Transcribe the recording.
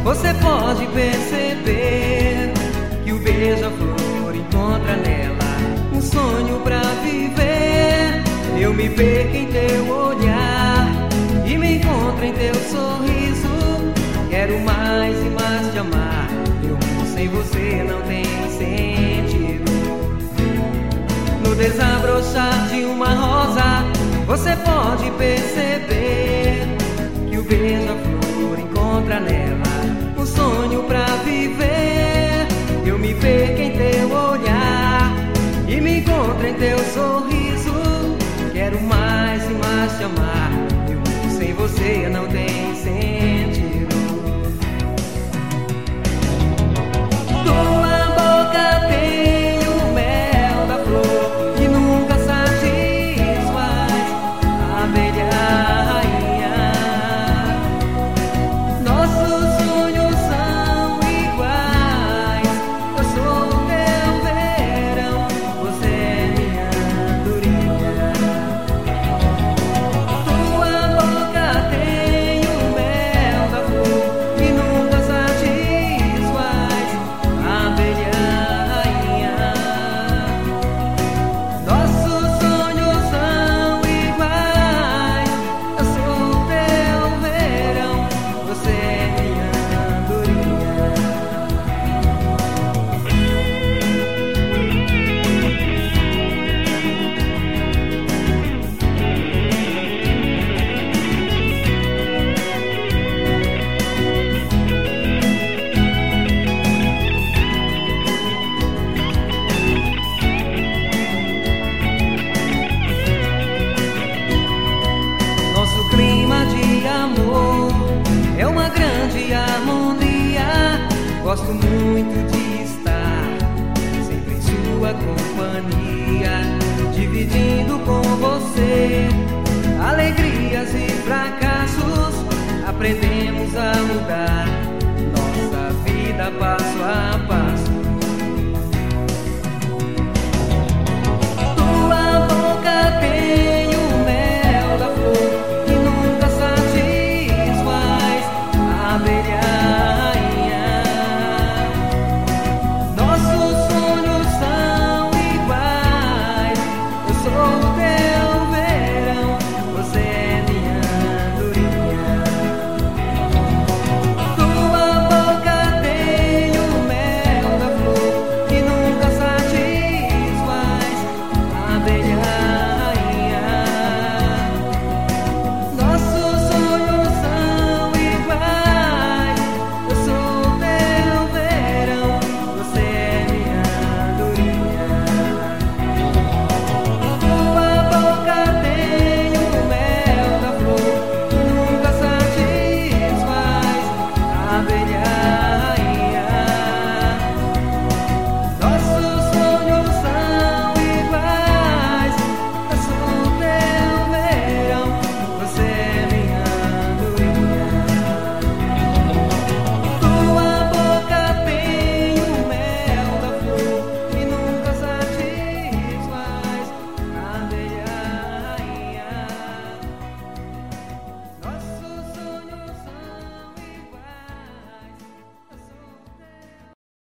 Você pode perceber que o beija-flor encontra nela um sonho pra viver. Eu me perco em teu olhar e me encontro em teu sorriso. Quero mais e mais te amar. Meu mundo sem você não tem sentido. No desabrochar de uma rosa, você pode perceber que o beija-flor encontra nela um sonho pra viver. Eu me perco em teu olhar e me encontro em teu sorriso. Quero mais e mais te amar. Meu mundo sem você não tem sentido. Tua boca tem o mel da flor que nunca satisfaz a abelha rainha. Nossos sonhos são iguais. Eu sou o teu verão, você é minha andorinha. Tua boca tem o mel da flor que nunca satisfaz a abelha rainha. Nossos sonhos são iguais. Eu sou o teu verão, você é minha andorinha. Nosso clima de amor é uma grande harmonia. Gosto muito de estar sempre em sua companhia.